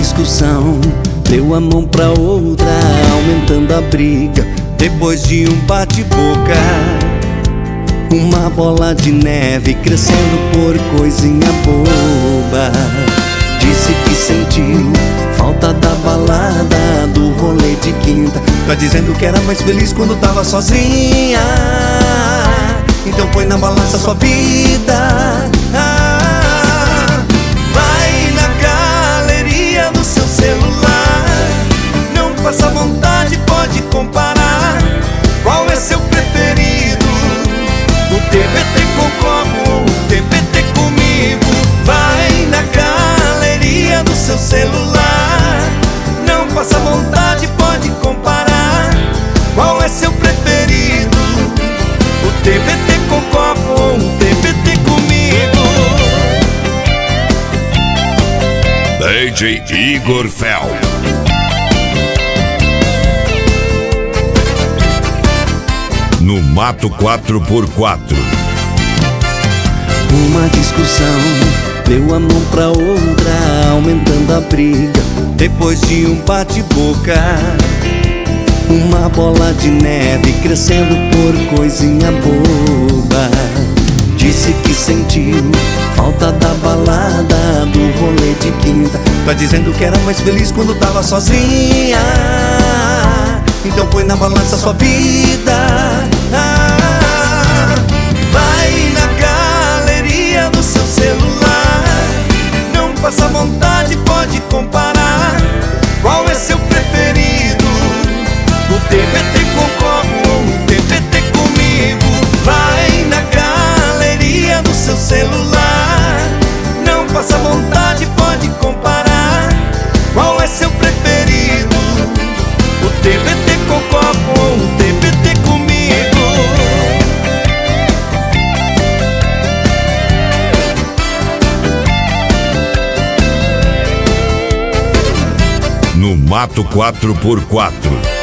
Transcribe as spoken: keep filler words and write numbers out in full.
discussão, deu a mão pra outra, aumentando a briga. Depois de um bate-boca, uma bola de neve crescendo por coisinha boba. Disse que sentiu falta da balada, do rolê de quinta. Tá dizendo que era mais feliz quando tava sozinha. Então põe na balança sua vida. Vai na galeria do seu celular, não passa vontade, pode comparar. Qual é seu preferido? O T B T com copo ou o T B T comigo? Vai na galeria do seu celular, não passa vontade, pode comparar. Qual é seu preferido? O T B T com copo ou o T B T comigo? D J Igor Fel. No Mato quatro por quatro. Uma discussão, deu a mão pra outra, aumentando a briga. Depois de um bate-boca, uma bola de neve crescendo por coisinha boba. Disse que sentiu falta da balada, do rolê de quinta. Tá dizendo que era mais feliz quando tava sozinha. Então põe na balança sua vida. Vai na galeria do seu celular, não passa vontade, pode comparar. Qual é seu preferido? O T B T com copo ou o T B T comigo? Vai na galeria do seu celular, não passa vontade, pode comparar. Qual é seu preferido? O T B T com copo ou o T B T comigo? No Mato quatro por quatro.